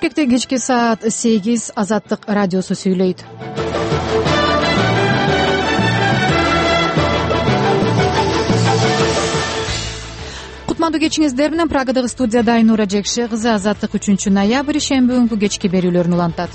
келечекте кечки саат 8 Азаттык радиосу сүйлөйт. Кутмандуу кечиңиздер менен Прагадагы студияда Айнура Жекше кызы. Азаттык 3-ноябрь шемби күнкү кечки берүүлөрүн улантат.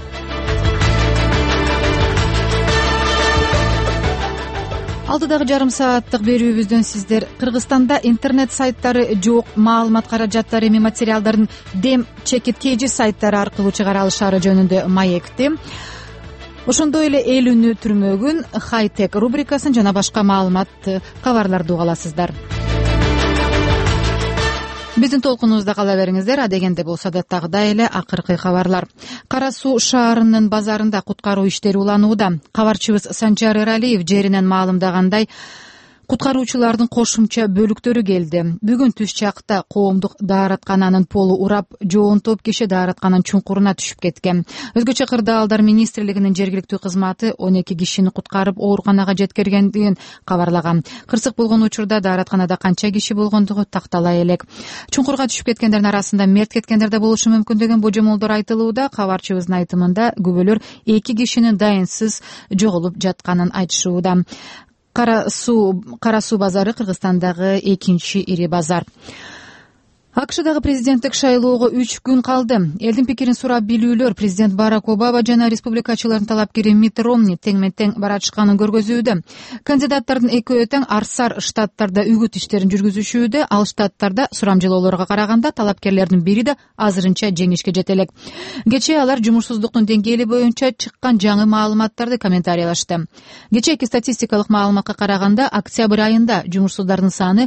Алдыдагы жарым сааттык берүүбүздөн сиздер Кыргызстанда интернет сайттары жок маалымат каражаттары эми материалдарын дем чекит KG сайттары аркылуу чыгара алышары жөнүндө маекти. Ошондой эле эл үнү түрмөгүн, хай-тек рубрикасын жана башка маалымат кабарларды уга аласыздар. Биздин толкунубузда кала бериңиздер. Адегенде болсо да тагыдай эле акыркы кабарлар. Кара Суу шаарынын базарында куткаруу иштери уланууда. Кабарчыбыз Санжар Эралиев жеринен маалымдагандай, куткаруучулардын кошумча бөлүктөрү келди. Бүгүн түш чакта коомдук даараткананын полу урап, жоон топ киши дааратканын чуңкуруна түшүп кеткен. Өзгөчө кырдаалдар министрлигинин жергиликтүү кызматы 12 кишини куткарып ооруканага жеткиргендигин кабарлаган. Кырсык болгон учурда дааратканада канча киши болгондугу тактала элек. Чуңкурга түшүп кеткендердин арасында мерт кеткендер да болушу мүмкүн деген божомолдор айтылууда. Кабарчыбыздын айтымында күбөлөр 2 кишинин дайынсыз жоголуп жатканын айтышууда. Кара Суу базары Кыргызстандагы экинчи ири базар. АКШдагы президенттик шайлоого 3 күн калды. Элдин пикирин сурап билүүлөр президент Барак Обама жана республикачылардын талапкери Митт Ромни тең-тең баратышканын көргөзүүдө. Кандидаттардын экөө тең арсар штаттарда үгүт иштерин жүргүзүшүүдө, ал штаттарда сурамжылоолорго караганда талапкерлердин бири да азырынча жеңишке жете элек. Кечээ алар жумушсуздуктун деңгээли боюнча чыккан жаңы маалыматтарды комментариялашты. Кечээки статистикалык маалыматка караганда октябрь айында жумушсуздардын саны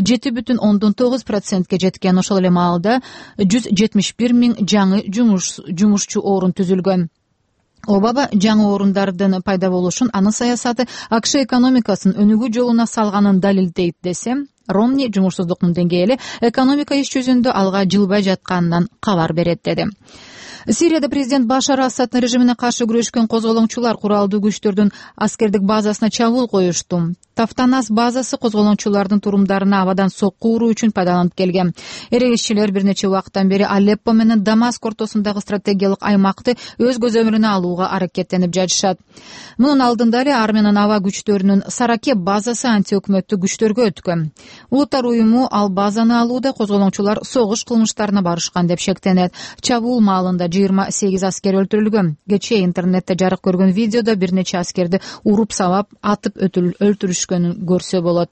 7,9%ке жеткен. Ошол эле маалда 171 миң жаңы жумушчу орун түзүлгөн. Обама жаңы орундардын пайда болушун анын саясаты АКШ экономикасын өнүгүү жолуна салганын далилдейт десе, Ромни жумушсуздуктун деңгээли экономика иш жүзүндө алга жылбай жатканынан кабар берет деди. Сирияда президент Башар Асаддын режимине каршы күрөшкөн козголоңчулар куралдуу күчтөрдүн аскердик базасына чабуул коюшту. Тафтанас базасы козголоңчулардын турумдарына абадан сокку уруу үчүн пайдаланып келген. Эрегиччилер бир нече убакыттан бери Алеппо менен Дамаск ортосундагы стратегиялык аймакты өз көзөмөлүнө алууга аракеттенип жатышат. Мунун алдында эле Армениянын аба күчтөрүнүн Саракеб базасы антиөкмөттүк күчтөргө өткөн. Улуттар уюму ал базаны алууда козголоңчулар согуш кылмыштарына барышкан деп шектенет. Чабуул маалында 28 аскер өлтүрүлгөн. Кечээ интернетте жарык көргөн видеодо бир нече аскерди уруп сабап, атып өлтүрүшкөнүн көрсө болот.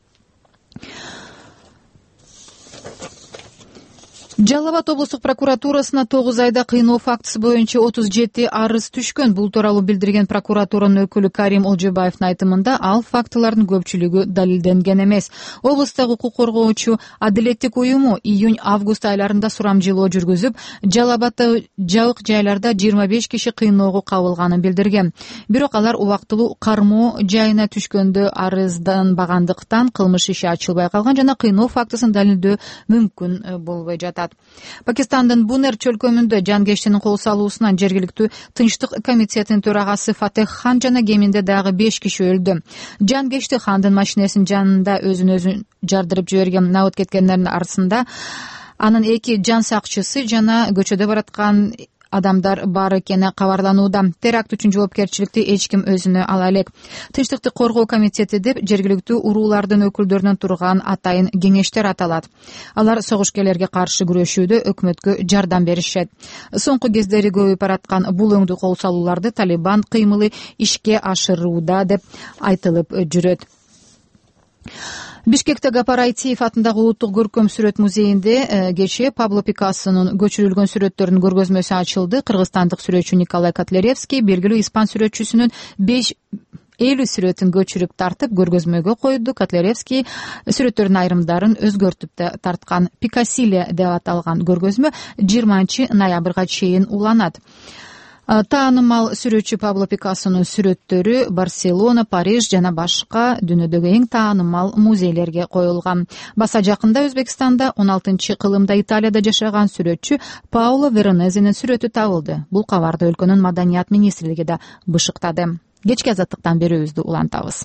Жалал Абад облустук прокуратурасына 9 айда кыйноо фактысы боюнча 37 арыз түшкөн. Бул тууралуу билдирген прокуратуранын өкүлү Карим Олжобаевдин айтымында, ал фактылардын көпчүлүгү далилденген эмес. Облустагы укук коргоочу Адилеттик уюму июнь-август айларында сурамжылоо жүргүзүп, Жалал Абадда жабык жайларда 25 киши кыйноого кабылганын билдирген. Бирок алар убактылуу кармоо жайына түшкөндө арызданбагандыктан кылмыш иши ачылбай калган жана кыйноо фактысын далилдөө мүмкүн болбой жатат. Пакистандын Бунер чөлкөмүндө жанкештинин кол салуусунан жергиликтүү тынчтык комитетинин төрагасы Фатех хан жана кеминде дагы 5 киши өлдү. Жанкешти хандын машинесинин жанында өзүн жардырып жиберген. Набыт кеткендердин арасында анын 2 жан сакчысы жана көчөдө бараткан адамдар бар экени кабарланууда. Теракт үчүн жоопкерчиликти эч ким өзүнө ала элек. Тынчтыкты коргоо комитети деп жергиликтүү уруулардын өкүлдөрүнөн турган атайын кеңештер аталат. Алар согушкерлерге каршы күрөшүүдө өкмөткө жардам беришет. Соңку кездери көбөйүп бараткан бул өңдүү кол салууларды Талибан кыймылы ишке ашырууда деп айтылып жүрөт. Бишкекте Гапар Айтиев атындагы улуттук көркөм сүрөт музейинде кечээ Пабло Пикассонун көчүрүлгөн сүрөттөрүнүн көргөзмөсү ачылды. Кыргызстандык сүрөтчү Николай Котляревский белгилүү испан сүрөтчүсүнүн 50 сүрөтүн көчүрүп тартып көргөзмөгө койду. Котляревский сүрөттөрдүн айрымдарын өзгөртүп тарткан. Пикассиле деп аталган көргөзмө 20 ноябрга чейин уланат. Таанымал сүрөтчү Пабло Пикассонун сүрөттөрү Барселона, Париж жана башка дүйнөдөгү эң таанымал музейлерге коюлган. Баса жакында Өзбекстанда 16-кылымда Италияда жашаган сүрөтчү Паоло Веронезинин сүрөтү табылды. Бул кабарды өлкөнүн маданият министрлиги да бышыктады. Кечки азаттыктан берүүбүздү улантабыз.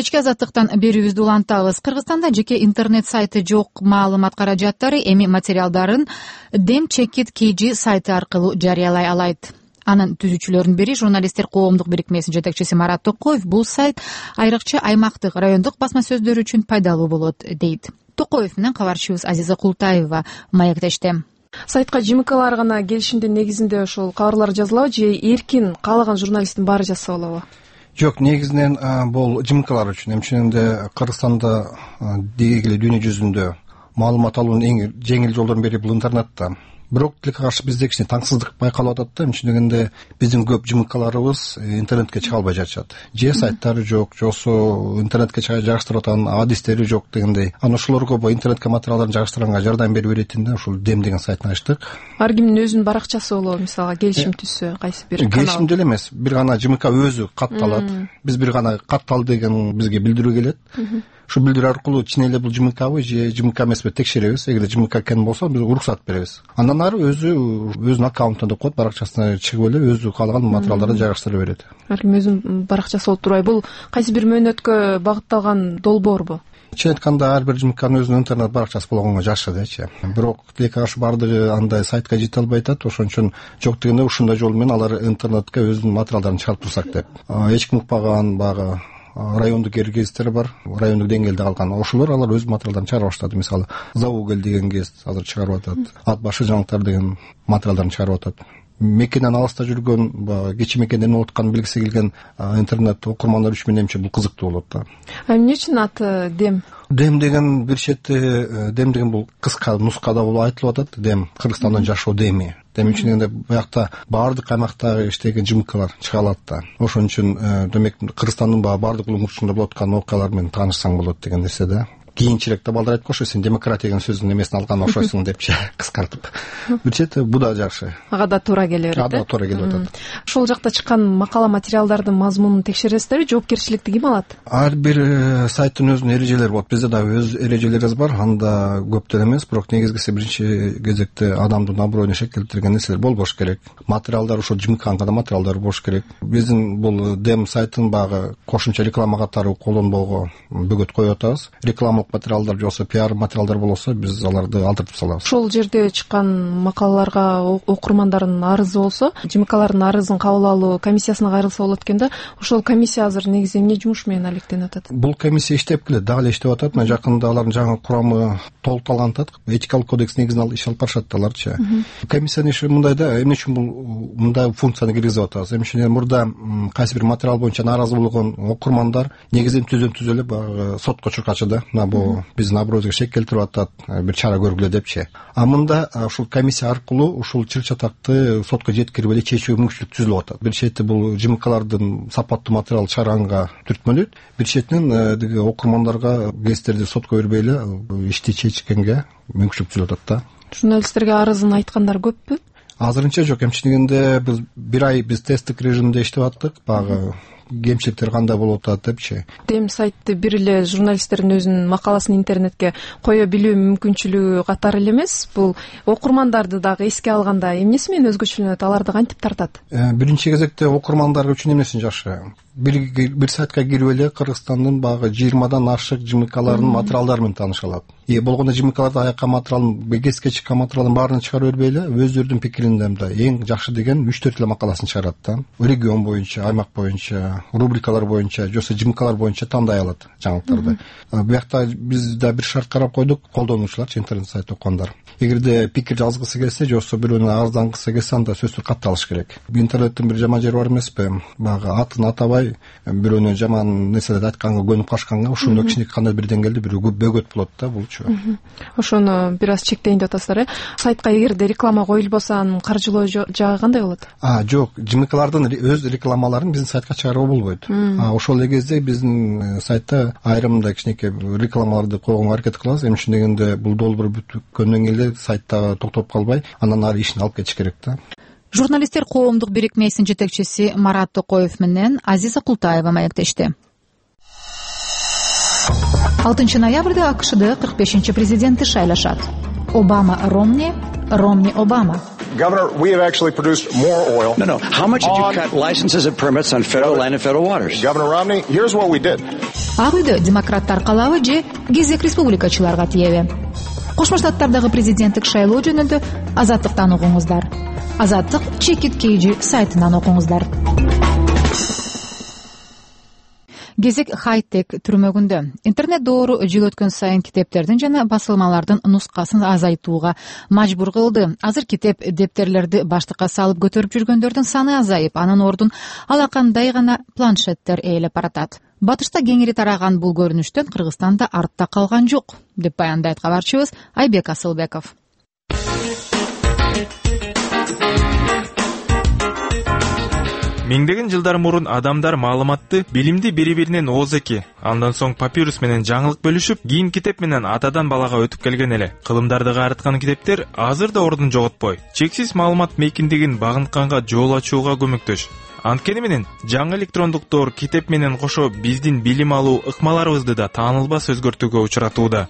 кечки азаттыктан берүүбүздү улантабыз. Кыргызстанда жеке интернет сайты жок маалымат каражаттары эми материалдарын Dem Check It KG сайты аркылуу жарыялай алат. Анын түзүүчүлөрүнүн бири журналисттер коомдук бирикмесинин жетекчиси Марат Токоев бул сайт айрыкча аймактык, райондук басма сөздөр үчүн пайдалуу болот дейт. Токоев менен кабарчыбыз Азиза Култаева маектешти. Сайтка ЖМКлар гана келишимдин негизинде ошол кабарлар жазылабы же эркин каалаган журналисттин баары жазса болобу? Жок, негизинен бул ЖМКлар үчүн. Эмченинде Кыргызстанда деги эле дүйнө жүзүндө маалымат алуунун эң жеңил жолдордун бири бул интернетте. Бирок тилекке каршы бизде кичине таңсыздык байкалып атат да. Эмченинде биздин көп ЖМКларыбыз интернетке чыга албай жатышат. Же сайттары жок, жосу интернетке жайгаштырып аткан адистери жок дегендей. Анан ошолорго интернетке материалдарын жайгаштырганга жардам берип беретин да ушул Dem деген сайтын ачтык. Ар кимдин өзүнүн баракчасы болобу, мисалга келишим түзсө, кайсы бир канал? Келишим деле эмес, бир гана ЖМК өзү катталат. Биз бир гана каттал деген бизге билдирүү келет. Ушул билдирүү аркылуу чын эле бул ЖМКбы же ЖМК эмеспи текшеребиз. Эгерде ЖМК экен болсо биз уруксат беребиз. Андан ары өзүнүн аккаунтуна деп коет, баракчасына чыгып эле өзү каалаган материалдарды жайгаштырып берет. Ар ким өзүнүн баракчасы болуп турбайбы? Бул кайсы бир мөөнөткө багытталган долбоорбу? Чын айтканда ар бир ЖМКнын өзүнүн интернет баракчасы болгонго жакшы дечи. Бирок тилекке каршы баардыгы андай сайтка жете албай атат. Ошон үчүн жок дегенде ушундай жол менен алар интернетке өзүнүн материалдарын чыгарып турсак деп. Эч ким укпаган баягы райондук гезиттер бар, райондук деңгээлде калган. Ошолор алар өз материалдарын чыгара баштады. Мисалы, Заугел деген гезит азыр чыгарып атат. Ат башы жаңылыктар деген материалдарын чыгарып атат. Мекенен алыста жүргөн, кечи мекенден откан билгиси келген интернет окурмандар үчүн менимче бул кызыктуу болот да. Эмне үчүн аты Dem? Dem деген бир чети, Dem деген бул кыска нускада болуп айтылып атат. Dem Кыргызстандын жашоо деми. Демек үчүн буякта баардык аймактагы иштеген ЖМКлар чыга алат да. Ошон үчүн демек Кыргызстандын баардык улуңчусунда болуп аткан окуялар менен таанышсаң болот деген нерсе да. Кийинчерээк балдар айткан ошо сен демократия деген сөздүн эмесин алган ошойсуң депчи кыскартып. Бир чети бу да жакшы. Ага да туура келе берет. Ага да туура келип атат. Ошол жакта чыккан макала материалдардын мазмунун текшересиздерби? Жоопкерчиликти ким алат? Ар бир сайттын өзүнүн эрежелери болот. Бизде да өз эрежелерибиз бар. Анда көп деле эмес, бирок негизгиси биринчи кезекте адамдын аброюна шекелтирген нерселер болбош керек. Материалдар ошол ЖМКнын да материалдары болуш керек. Биздин бул Dem сайтын багы кошумча реклама катары колдонбоого бөгөт коюп атабыз. Реклама материалдар жолсо пиар материалдар болсо биз аларды алдыртып салабыз. Ошол жерде чыккан макалаларга окурмандардын арызы болсо, ЖМКлардын арызын кабыл алуу комиссиясына кайрылса болот экен да. Ошол комиссия азыр негизи эмне жумуш менен алектенип атат? Бул комиссия иштеп келет, дагы эле иштеп атат. Мына жакында алардын жаңы курамы толукталган атат. Этикалык кодекс негизинен иш алып барышат аларчы. Комиссиянын иши мындай да, эмне үчүн бул мындай функцияны киргизип атабыз? Эмне үчүн мурда кайсы бир материал боюнча нааразы болгон окурмандар негизинен түзө эле баягы сотко чуркачы да. Мына бул биздин аброюбузга шек келтирип атат, бир чара көргүлө депчи. А мында ушул комиссия аркылуу ушул чыр чатакты сотко жеткирип эле чечүү мүмкүнчүлүк түзүлүп атат. Бир чети бул ЖМКлардын сапаттуу материал чыгарганга түртмөлөйт, бир четинен окурмандарга гезиттерди сотко бербей эле ишти чечкенге мүмкүнчүлүк түзүлүп атат да. Журналисттерге арызын айткандар көппү? Азырынча жок. Эмченигинде биз бир ай тесттик режимде иштеп аттык. Багы кемчиликтер кандай болуп атат депчи. Dem сайтты бир эле журналисттердин өзүнүн макаласын интернетке кое билүү мүмкүнчүлүгү катары эле эмес, бул окурмандарды дагы эске алганда эмнеси менен өзгөчөлөнөт, аларды кантип тартат? Биринчи кезекте окурмандар үчүн эмнеси жакшы? Бир сайтка кирип эле Кыргызстандын багы 20дан ашык ЖМКларынын материалдары менен тааныша алат. Болгондо ЖМКларда аякка материалын, гезитке чыккан материалдын баарын чыгарып бербей эле өздөрүнүн пикиринден эң жакшы деген 3-4 эле макаласын чыгарат да. Регион боюнча, аймак боюнча, рубрикалар боюнча, жосо ЖМКлар боюнча тандай алат жаңылыктарды. Буякта биз да бир шарт карап койдук, колдонуучулар, интернет сайт окугандар. Эгерде пикир жазгысы келсе, жосо бирөөнү арыздангысы келсе, анда сөзсүз катталыш керек. Интернеттин бир жаман жери бар эмеспи? Багы атын атабай бирөөнү жаман нерселерди айтканга көнүп калышканга ошондо кичине кандай бир деңгээлде бир бөгөт болот да булчу. Ошону бир аз чектейин деп атасыздар, Сайтка эгерде реклама коюлбосо анын каржылоо жагы кандай болот? Жок, ЖМКлардын өз рекламаларын биздин сайтка чыгарууга болбойт. Ошол эле кезде биздин сайтта айрымда кичинекей рекламаларды койгонго аракет кылабыз. Эмне үчүн дегенде бул долбоор бүткөндөн кийин эле сайтта токтоп калбай, андан ары ишин алып кетиш керек да. Журналисттер коомдук бирикмесинин жетекчиси Марат Токоев менен Азиза Култаева маектешти. 6 ноябрда АКШда 45-chi президенти шайлашат. Obama Romney, Romney Obama. Governor, we have actually produced more oil. No. How much did you cut licenses and permits on federal land and federal waters? Governor Romney, here's what we did. Ак үйдө демократтар калабы же кезек республикачыларга тиеби? Кошмо Штаттардагы президенттик шайлоо жөнүндө Азаттыктан окуңуздар. Азаттык Чекит KG сайтынан окуңуздар. Кезек хай-тек түрмөгүндө. Интернет доору жыл өткөн сайын китептердин жана басылмалардын нускасын азайтууга мажбур кылды. Азыр китеп дептерлерди баштыкка салып көтөрүп жүргөндөрдүн саны азайып, анын ордун алакандай гана планшеттер ээлеп баратат. Батышта кеңири тараган бул көрүнүштөн Кыргызстанда артта калган жок, деп баяндайт кабарчыбыз Айбек Асылбеков. Миңдеген жылдар мурун адамдар маалыматты, билимди бири-биринен ооз эки, андан соң папирус менен жаңылык бөлүшүп, кийин китеп менен атадан балага өтүп келген эле. Кылымдарды каарыткан китептер азыр да ордун жоготпой, чексиз маалымат мейкиндигин багынтканга жол ачууга көмөктөш. Анткени менен жаңы электрондук доор китеп менен кошо биздин билим алуу ыкмаларыбызды да таанылбас өзгөртүүгө учуратууда.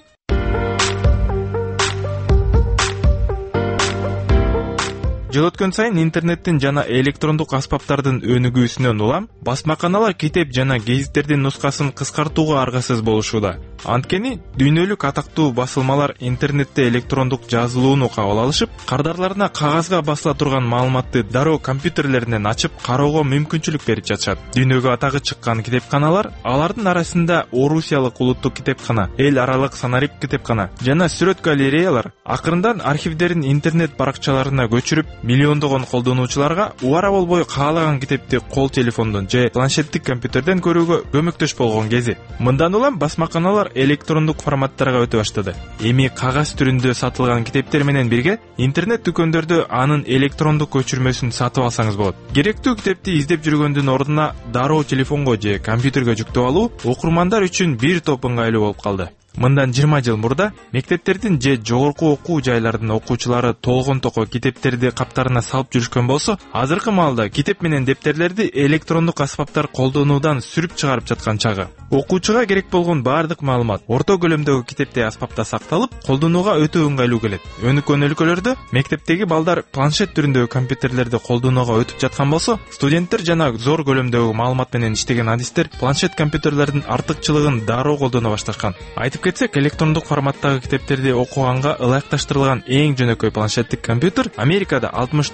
Жыл өткөн сайын интернеттин жана электрондук аспаптардын өнүгүүсүнөн улам басмаканалар китеп жана гезиттердин нускасын кыскартууга аргасыз болушууда. Анткени дүйнөлүк атактуу басылмалар интернетте электрондук жазылууну кабыл алышып, кардарларына кагазга басыла турган маалыматты дароо компьютерлеринен ачып кароого мүмкүнчүлүк берип жатышат. Дүйнөгө атагы чыккан китепканалар, алардын арасында Орусиялык улуттук китепкана, эл аралык Санарип китепкана жана сүрөт галереялар акырындан архивдерин интернет баракчаларына көчүрүп, миллиондогон колдонуучуларга убара болбой каалаган китепти кол телефондон же планшеттик компьютерден көрүүгө көмөктөш болгон кези. Мындан улам басмаканалар электрондук форматтарга өтө баштады. Эми кагаз түрүндө сатылган китептер менен бирге интернет дүкөндөрдө анын электрондук көчүрмөсүн сатып алсаңыз болот. Керектүү китепти издеп жүргөндүн ордуна дароо телефонго же компьютерге жүктөп алуу окурмандар үчүн бир топ ыңгайлуу болуп калды. Мындан 20 жыл мурда мектептердин же жогорку окуу жайлардын окуучулары толгон токо китептерди каптарына салып жүрүшкөн болсо, азыркы маалда китеп менен дептерлерди электрондук аспаптар колдонуудан сүрүп чыгарып жаткан чагы. Окуучуга керек болгон баардык маалымат орто көлөмдөгү китепте аспапта сакталып, колдонууга өтө ыңгайлуу келет. Өнүккөн өлкөлөрдө мектептеги балдар планшет түрүндөгү компьютерлерди колдонууга өтүп жаткан болсо, студенттер жана зор көлөмдөгү маалымат менен иштеген адистер планшет компьютерлердин артыкчылыгын дароо колдоно башташкан. Айтып кетсек, электрондук форматтагы китептерди окуганга ылайыкташтырылган эң жөнөкөй планшеттик компьютер Америкада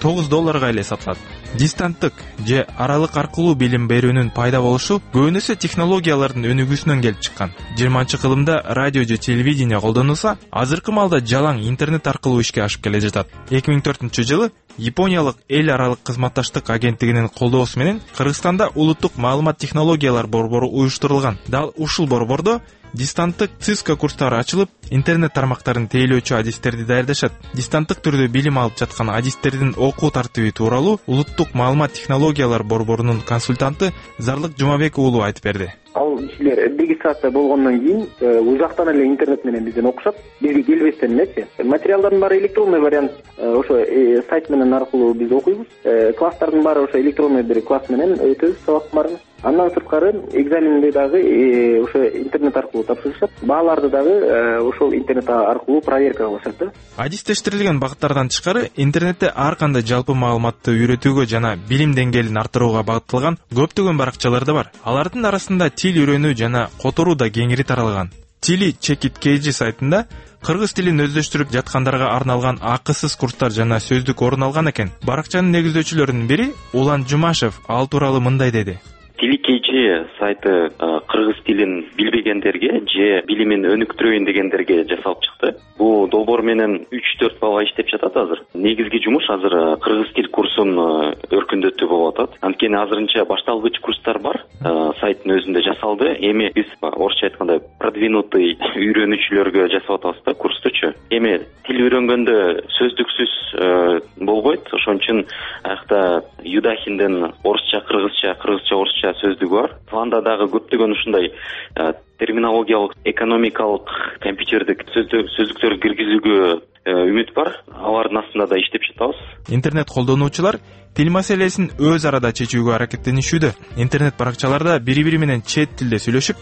$60 эле сатылат. Дистанттык же аралык аркылуу билим берүүнүн пайда болушу көбүнөсү технологиялардын өнүгүүсүнөн келип чыккан. 20-кылымда радио же телевидение колдонулса, азыркы маалда жалаң интернет аркылуу ишке ашып келе жатат. 2004-жылы Япониялык эл аралык кызматташтык агенттигинин колдоосу менен Кыргызстанда улуттук маалымат технологиялар борбору уюштурулган. Дал ушул борбордо дистанттык ЦИСКА курстары ачылып, интернет тармактарын тейлөөчү адистерди даярдашат. Дистанттык түрдө билим алып жаткан адистердин окуу тартиби тууралуу улуттук маалымат технологиялар борборунун консультанты Зарлык Жумабек уулу айтып берди. Ал кишилер регистрация болгондон кийин узактан эле интернет менен бизден окушат. Бизге келбестен эмеси. Материалдардын баары электронный вариант, ошо сайт менен аркылуу биз окуйбуз. Класстардын баары ошо электронный бир класс менен өтөбүз сабактын баарын. Андан сырткары экзаменди дагы ошо интернет аркылуу тапшырышат. Бааларды дагы ошол интернет аркылуу проверка кылышат да. Адистештирилген багыттардан тышкары интернетте ар кандай жалпы маалыматты үйрөтүүгө жана билим деңгээлин арттырууга багытталган көптөгөн баракчалар да бар. Алардын арасында тил үйрөнүү жана которуу да кеңири таралган. Тили Чекит KG сайтында кыргыз тилин өздөштүрүп жаткандарга арналган акысыз курстар жана сөздүк орун алган экен. Баракчанын негиздөөчүлөрүнүн бири Улан Жумашев ал тууралуу мындай деди. Тили KG сайты кыргыз тилин билбегендерге же билимин өнүктүрөйүн дегендерге жасалып чыкты. Бул долбоор менен 3-4 балга иштеп жатат азыр. Негизги жумуш азыр кыргыз тил курсун өркүндөтүү болуп атат. Анткени азырынча башталгыч курстар бар, сайттын өзүндө жасалды. Эми биз орусча айтканда продвинутый үйрөнүүчүлөргө жасап атабыз да курстучу. Эми тил үйрөнгөндө сөздүксүз болбойт. Ошон үчүн аякта Юдахинден орусча кыргызча, кыргызча орусча сөздүгү бар. Планда дагы көптөгөн ушундай терминологиялык, экономикалык, компьютердик сөздүктөр киргизүүгө үмүт бар. Алардын астында да иштеп жатабыз. Интернет колдонуучулар тил маселесин өз арада чечүүгө аракеттенишүүдө. Интернет баракчаларда бири-бири менен чет тилде сүйлөшүп,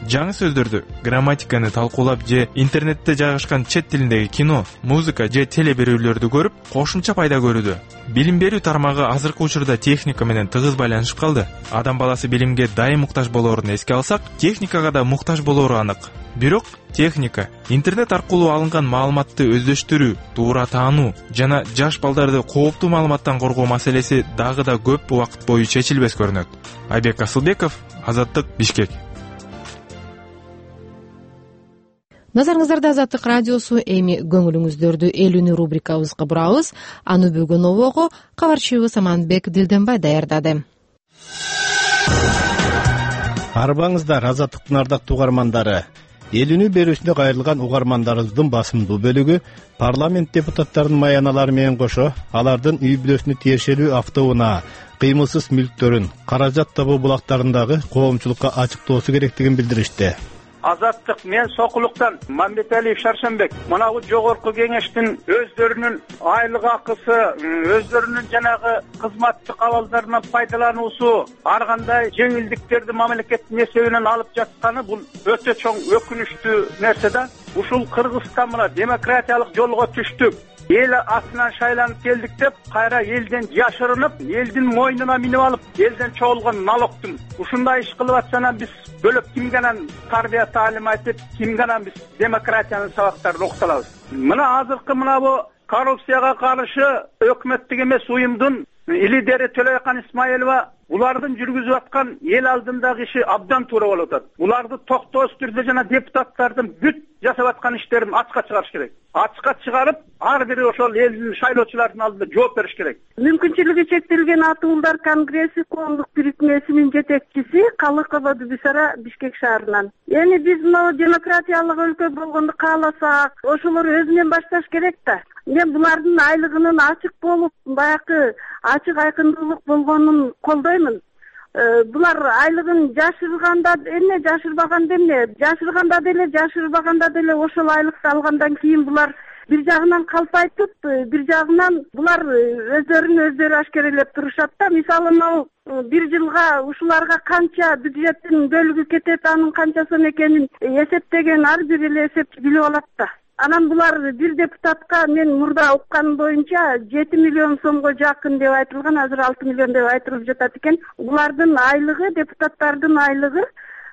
жаңы сөздөрдү, грамматиканы талкуулап же интернетте жайгашкан чет тилиндеги кино, музыка же теле берүүлөрдү көрүп, кошумча пайда көрүүдө. Билим берүү тармагы азыркы учурда техника менен тыгыз байланышып калды. Адам баласы билимге дайым муктаж болоорун эске алсак, техникага да муктаж болоору анык. Бирок техника, интернет аркылуу алынган маалыматты өздөштүрүү, туура таануу жана жаш балдарды кооптуу маалыматтан коргоо маселеси дагы да көп убакыт бою чечилбес көрүнөт. Айбек Асылбеков, Азаттык, Бишкек. Назарыңыздарда Азаттык радиосу. Эми көңүлүңүздөрдү элүүнү рубрикабызга бурабыз. Аны бүгүн обого кабарчыбыз Аманбек Дилденбай даярдады. Арбаңыздар, Азаттыктын ардактуу угармандары. Элүүнү берүүсүндө кайрылган угармандарыбыздын басымдуу бөлүгү парламент депутаттарынын маяналары менен кошо алардын үй бүлөсүнө тиешелүү автоунаа, кыймылсыз мүлктөрүн, каражат табуу булактарындагы коомчулукка ачыктоосу керектигин билдиришти. Азаттык, мен Сокулуктан Мамбеталиев Шаршенбек. Мынабу жогорку кеңештин өздөрүнүн айлык акысы, өздөрүнүн жанагы кызматтык абалдарынан пайдалануусу, ар кандай жеңилдиктерди мамлекеттин эсебинен алып жатканы бул өтө чоң өкүнүчтүү нерсе да. Ушул Кыргызстан мына демократиялык жолго түштүк. Эл атынан шайланып келдик деп, кайра элден жашырынып, элдин мойнуна минип алып, элден чогулган налогтун ушундай иш кылып атсанан биз бөлөп кимге анан тарбия таалим айтып, кимге анан биз демократиянын сабактарын окута алабыз? Мына азыркы бу коррупцияга каршы өкмөттүк эмес уюмдун лидери Төлөйкан Исмаилова булардын жүргүзүп аткан эл алдындагы иши абдан туура болуп атат. Буларды токтоосуз түрдө жана депутаттардын бүт жасап аткан иштерин ачыкка чыгарыш керек. Ачыкка чыгарып, ар бири ошол элдин шайлоочулардын алдында жооп бериш керек. Мүмкүнчүлүгү чектелген атуулдар конгресси коомдук бирикмесинин жетекчиси Калыкова Дубисара, Бишкек шаарынан. Эми биз мына демократиялык өлкө болгонду кааласак, ошолор өзүнөн башташ керек да. Мен булардын айлыгынын ачык болуп, баягы ачык айкындуулук болгонун колдоймун. Булар айлыгын жашырганда эмне, жашырбаганда эмне? Жашырганда деле, жашырбаганда деле ошол айлыкты алгандан кийин булар бир жагынан калпайтып, бир жагынан булар өздөрүн ашкерелеп турушат да. Мисалы, бир жылга ушуларга канча бюджеттин бөлүгү кетет, анын канча сом экенин эсептеген ар бир эле эсепчи билип алат да. Анан булар бир депутатка, мен мурда укканым боюнча 7 миллион сомго жакын деп айтылган, азыр 6 миллион деп айтылып жатат экен. Булардын айлыгы, депутаттардын айлыгы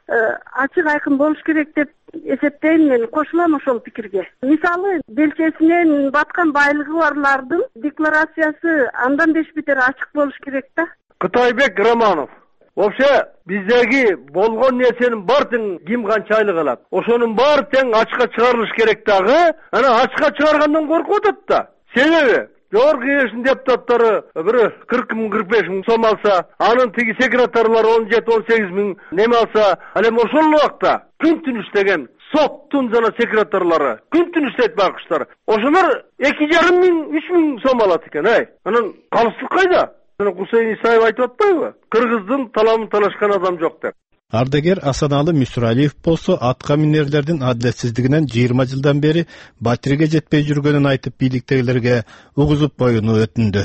ачык айкын болуш керек деп эсептейм мен, кошулам ошол пикирге. Мисалы, белчесинен баткан байлыгы барлардын декларациясы андан беш бетер ачык болуш керек да. Кытайбек Романов. Вообще биздеги болгон нерсенин баарын ким канча айлык алат? Ошонун баары тең ачыкка чыгарылыш керек дагы. Ана ачыкка чыгаргандан коркуп атат да. Себеби жогорку кеңештин депутаттары бир 40 миң 45 миң сом алса, анын тиги секретарлары 17-18 миң неме алса, ал эми ошол убакта күн-түн иштеген соттун жана секретарлары күн-түн иштейт байкуштар. Ошолор 2,5 миң 3 миң сом алат экен, Анан калыстык кайда? Гусейн Исаев айтып атпайбы? Кыргыздын таламын талашкан адам жок деп. Ардагер Асаналы Мүсүралиев болсо атка минерлердин адилетсиздигинен 20 жылдан бери батириге жетпей жүргөнүн айтып, бийликтегилерге угузуп коюуну өтүндү.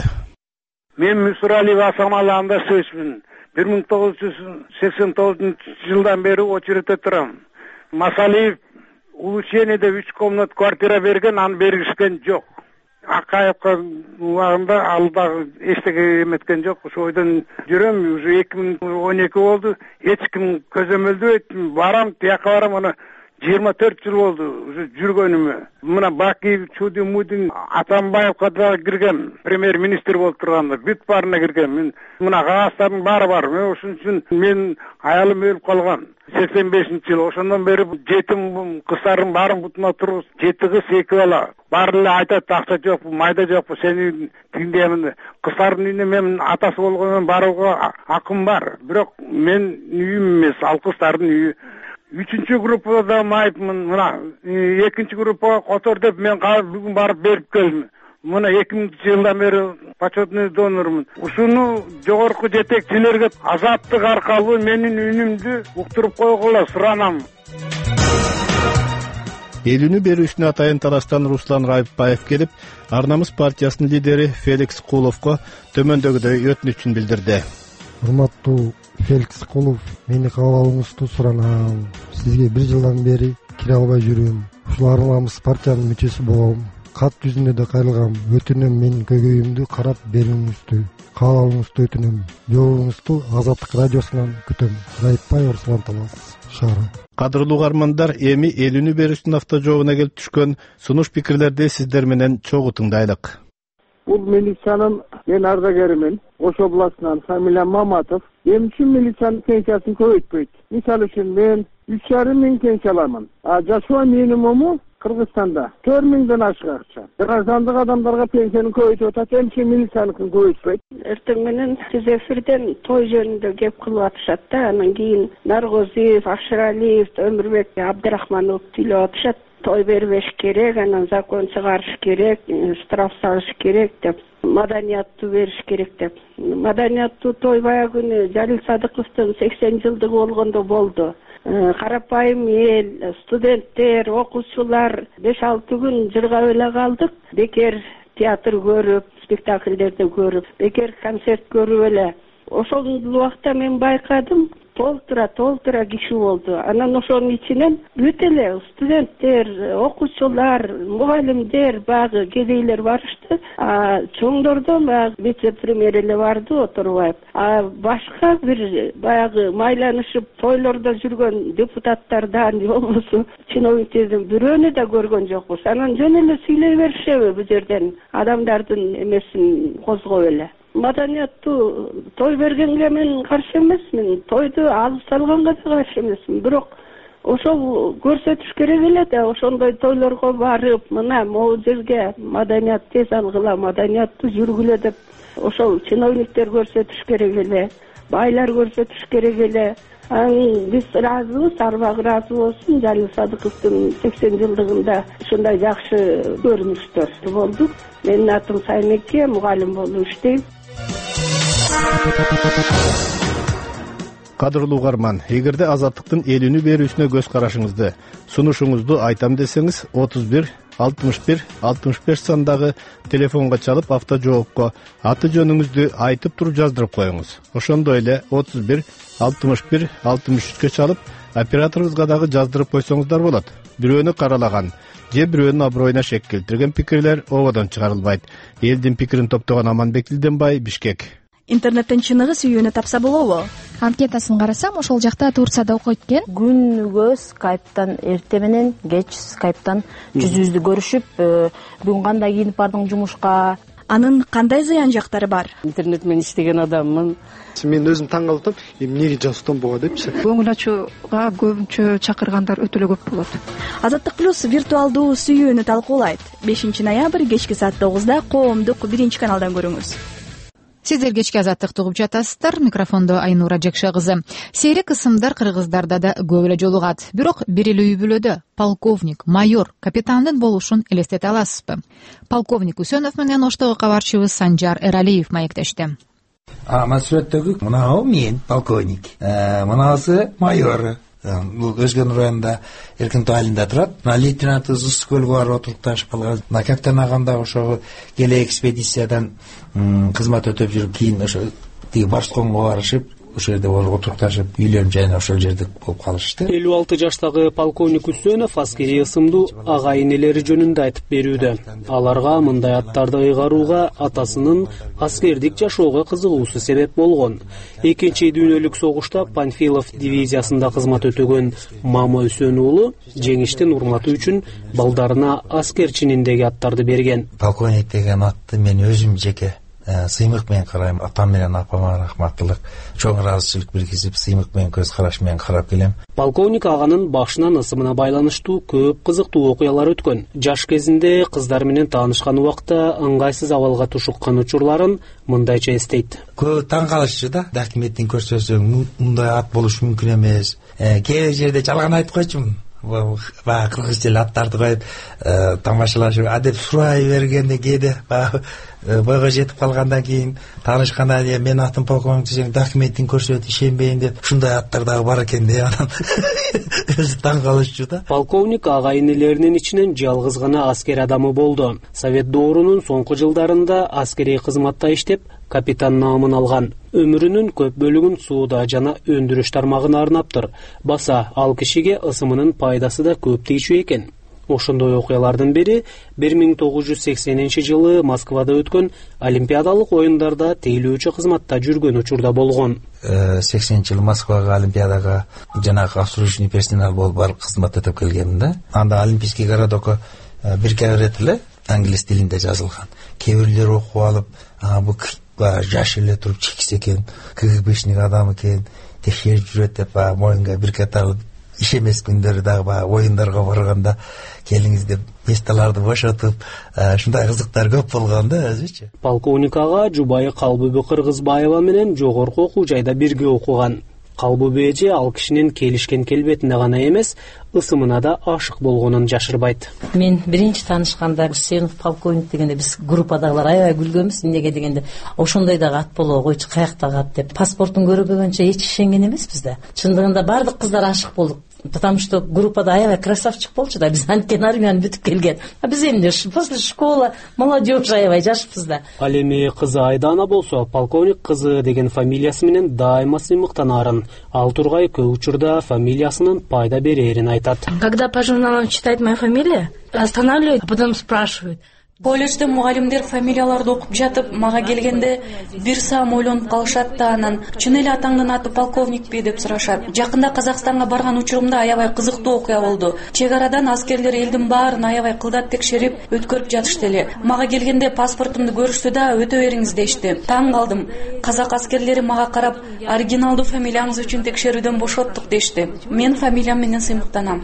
Мен Мүсүралиев Асаналы андашевичмин. 1989 жылдан бери очередте турам. Масалиев улучшениеде 3 комнат квартира берген, аны бергишкен жок. Акаевка убагында ал дагы эчтеке эметкен жок. Ошо ойдон жүрөм, уже 2012 болду. Эч ким көзөмөлдөбөйт. Барам, тияка барам, аны 24 жыл болду уже жүргөнүмө. Мына Бакиев, Чудимудин, Атамбаевка да киргем, премьер-министр болуп турганда бүт баарына киргем. Мен мына кагазтардын баары бар. Ошон үчүн мен аялым өлүп калган. 85-жыл. Ошондон бери жетим кыздардын баарын бутуна туруп, 7 кыз 2 бала. Баары эле айтат, акча жокпу, майда жокпу, сени тиңдейм. Кыздардын үйүнө мен атасы болгондон барууга акым бар. Бирок мен үйүм эмес, ал кыздардын үйү. 3-чү группада майыпмын. Мына 2-чи группага котор деп мен бүгүн барып берип келдим. Мына 2000-жылдан бери почетный донормун. Ушуну жогорку жетекчилерге Азаттык аркылуу менин үнүмдү уктуруп койгула суранам. Элүүнү берүүсүнө атайын Таластан Руслан Райыпбаев келип, Ар намыс партиясынын лидери Феликс Куловго төмөндөгүдөй өтүнүчүн билдирди. Урматтуу Феликс Кулов, мени кабыл алууңузду суранам. Сизге 1 жылдан бери кире албай жүрөм. Ушул Арманбыз партиянын мүчөсү болом. Кат жүзүнө да кайрылгам. Өтүнөм менин көйгөйүмдү карап берүүңүздү. Кабыл алууңузду өтүнөм. Жообуңузду Азаттык радиосунан күтөм. Зайытбай Руслан Талас шаары. Кадырлуу угармандар, эми Элүүнү берүүсүнүн автожообуна келип түшкөн сунуш пикирлерди сиздер менен чогуу тыңдайлык. Бул милициянын мен ардагеримин. Ош областынан фамилиям Маматов. Эмне үчүн милициянын пенсиясын көбөйтпөйт? Мисалы үчүн мен 3,5 миң пенсия аламын. Жашоо минимуму Кыргызстанда 4,000ден ашык акча. Граждандык адамдарга пенсияны көбөйтүп атат, эмне үчүн милицияныкын көбөйтпөйт? Эртең менен сиз эфирден той жөнүндө кеп кылып атышат да, анан кийин Наргозиев, Ашыралиев, Өмүрбек Абдрахманов сүйлөп атышат. Той бербеш керек, анан закон чыгарыш керек, штраф салыш керек деп, маданияттуу бериш керек деп. Маданияттуу той баягы күнү Жалил Садыковдун 80 жылдыгы болгондо болду. Карапайым эл, студенттер, окуучулар 5-6 күн жыргап эле калдык. Бекер театр көрүп, спектакльдерди көрүп, бекер концерт көрүп эле. Ошол убакта мен байкадым, толтура киши болду. Анан ошонун ичинен бүт эле студенттер, окуучулар, мугалимдер, багы кедейлер барышты. Чоңдордо баягы вице-премьер эле барды, Оторбаев. Башка бир баягы майланышып тойлордо жүргөн депутаттардан же болбосо чиновниктердин бирөөнү да көргөн жокпуз. Анан жөн эле сүйлөй беришеби бул жерден адамдардын эмесин козгоп эле. Маданияттуу той бергенге мен каршы эмесмин, тойду алып салганга да каршы эмесмин. Бирок ошол көрсөтүш керек эле да, ошондой тойлорго барып, мына могу жерге маданият тез алгыла, маданияттуу жүргүлө деп ошол чиновниктер көрсөтүш керек эле, байлар көрсөтүш керек эле. Биз ыраазыбыз, арбак ыраазы болсун. Жалил Садыковдун 80 жылдыгында ушундай жакшы көрүнүштөр болду. Менин атым Сайнеке, мугалим болуп иштейм. Кадырлуу угарман, эгерде Азаттыктын Элүүнү берүүсүнө көз карашыңызды, сунушуңузду айтам десеңиз 31 61 65 сандагы телефонго чалып автожоопко аты жөнүңүздү айтып туруп жаздырып коюңуз. Ошондой эле 31 61 63кө чалып операторубузга дагы жаздырып койсоңуздар болот. Бирөөнү каралаган же бирөөнүн аброюна шек келтирген пикирлер ободон чыгарылбайт. Элдин пикирин топтогон Аманбек Дилденбай, Бишкек. Интернеттен чыныгы сүйүүнү тапса болобу? Анкетасын карасам, ошол жакта Турцияда окуйт экен. Күнгө скайптан, эрте менен кеч скайптан жүзүбүздү көрүшүп, бүгүн кандай кийинип бардың жумушка? Анын кандай зыян жактары бар? Интернет менен иштеген адаммын. Мен өзүм таң калып атам, эмнеге жазуптан буга депчи. Көңүл ачууга көбүнчө чакыргандар өтө эле көп болот. Азаттык плюс виртуалдуу сүйүүнү талкуулайт. 5 ноябрь кечки саат 9-да коомдук 1 каналдан көрүңүз. Сиздер кечки Азаттыкты угуп жатасыздар. Микрофондо Айнура Жекше кызы. Сейрек ысымдар кыргыздарда да көп эле жолугат. Бирок бир эле үй бүлөдө полковник, майор, капитандын болушун элестете аласызбы? Полковник Үсөнов менен Оштогу кабарчыбыз Санжар Эралиев маектешти. Ана сүрөттөгү мынау мен полковник, мынасы майор. Бул Өзгөн районунда Эркинтой айылында турат. Лейтенант Узус көлгө барып отурукташып калган. Накаптан аганда ошо келе экспедициядан кызмат өтөп жүрүп, кийин ошо тиги Барсконго барышып, ошол жерде отурукташып, үйлөрүм жайына ошол жерде болуп калышты. 56 жаштагы полковник Үсөнов аскерий ысымдуу агайын элери жөнүндө айтып берүүдө. Аларга мындай аттарды ыйгарууга атасынын аскердик жашоого кызыгуусу себеп болгон. Экинчи дүйнөлүк согушта Панфилов дивизиясында кызмат өтөгөн Мама Үсөн уулу жеңиштин урматы үчүн балдарына аскер чининдеги аттарды берген. Полковник деген атты мен өзүм жеке сыймык менен карайм. Атам менен апама рахматтылык, чоң ыраазычылык билгизип, сыймык менен көз караш менен карап келем. Полковник аганын башынан ысымына байланыштуу көп кызыктуу окуялар өткөн. Жаш кезинде кыздар менен таанышкан убакта ыңгайсыз абалга тушуккан учурларын мындайча эстейт. Көп таң калышчу да, документин көрсөтсөң, мындай ат болуш мүмкүн эмес. Кээ жерде жалган айтып койчумун. Баягы кыргыз тил аттарды коюп тамашалашып, деп сурай бергенде кээде бойго жетип калгандан кийин таанышкандан кийин мен атым полковник десең, документин көрсөт, ишенбейин деп, ушундай аттар дагы бар экен деп анан өзү таң калышчу да. Полковник агайын элеринин ичинен жалгыз гана аскер адамы болду. Совет доорунун соңку жылдарында аскерий кызматта иштеп, капитан наамын алган. өмүрүнүн көп бөлүгүн сууда жана өндүрүш тармагына арнаптыр. Баса ал кишиге ысымынын пайдасы да көп тийчү экен. Ошондой окуялардын бири 1980-жылы Москвада өткөн Олимпиадалык оюндарда тейлөөчү кызматта жүргөн учурда болгон. 80-жылы Москвага Олимпиадага жанагы обслуживающий персонал болуп барып кызмат өтөп келгенмин да. Анда Олимпийский городокко бир кабарет эле англис тилинде жазылган. Кээ бирлер окуп алып, бул жаш эле туруп чекисе экен, КГБшник адам экен, текшерип жүрөт деп моюнга бир катар иш эмес күндөрү дагы оюндарга барганда келиңиз деп месталарды бошотуп, ушундай кызыктар көп болгон да өзүчү. Полковник ага жубайы Калбүбү Кыргызбаева менен жогорку окуу жайда бирге окуган. Калбүбү эже ал кишинин келишкен келбетине гана эмес, ысымына да ашык болгонун жашырбайт. Мен биринчи таанышканда Сенов полковник дегенде биз группадагылар аябай күлгөнбүз. Эмнеге дегенде ошондой дагы ат болобу койчу, каяктагы ат деп. Паспортун көрбөгөнчө эч ишенген эмеспиз да. Чындыгында бардык кыздар ашык болдук. Потому что группада аябай красавчик болчу да, биз анткени армияны бүтүп келген. Биз эмне после школа молодежь аябай жашпыз да. Ал эми кызы Айдана болсо, полковник кызы деген фамилиясы менен дайыма сыймыктанаарын, ал тургай көп учурда фамилиясынын пайда берерин айтат. Когда по журналам читает моя фамилия, останавливают, а потом спрашивают. Колледжде мугалимдер фамилияларды окуп жатып, мага келгенде бир саам ойлонуп калышат да, анан чын эле атаңдын аты полковникпи деп сурашат. Жакында Казакстанга барган учурумда аябай кызыктуу окуя болду. Чек арадан аскерлер элдин баарын аябай кылдат текшерип өткөрүп жатышты эле. Мага келгенде паспортумду көрүштү да, өтө бериңиз дешти. Таң калдым. Казак аскерлери мага карап, оригиналдуу фамилияңыз үчүн текшерүүдөн бошоттук дешти. Мен фамилиям менен сыймыктанам.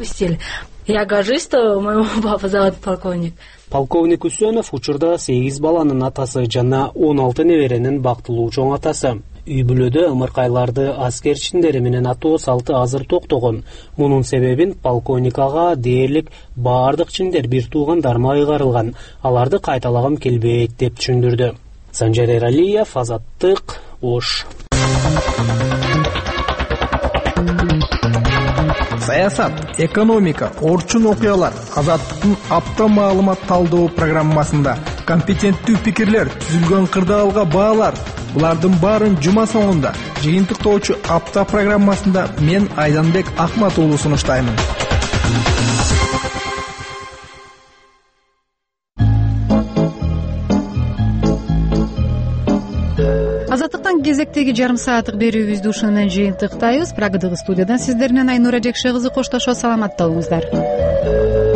Я горжусь, что моего папа зовут полковник. Полковник Үсөнов учурда 8 баланын атасы жана 16 неберенин бактылуу чоң атасы. Үй бүлөдө ымыркайларды аскер чиндери менен атоо салты азыр токтогон. Мунун себебин полковник ага дээрлик баардык чиндер бир туугандарыма ыйгарылган. Аларды кайталагым келбейт деп түшүндүрдү. Санжар Эралиев, Азаттык, Ош. Саясат, экономика, орчун окуялар Азаттыктын апта маалымат талдоо программасында компетенттүү пикирлер, түзүлгөн кырдаалга баалар. Булардын баарын жума соңунда жыйынтыктоочу апта программасында мен Айданбек Ахмат уулу сунуштаймын. Азаттыктан кезектеги жарым сааттык берүүбүздү ушуну менен жыйынтыктайбыз. Прагадагы студиядан сиздер менен Айнура Жекше кызы коштошот. Саламатта болуңуздар.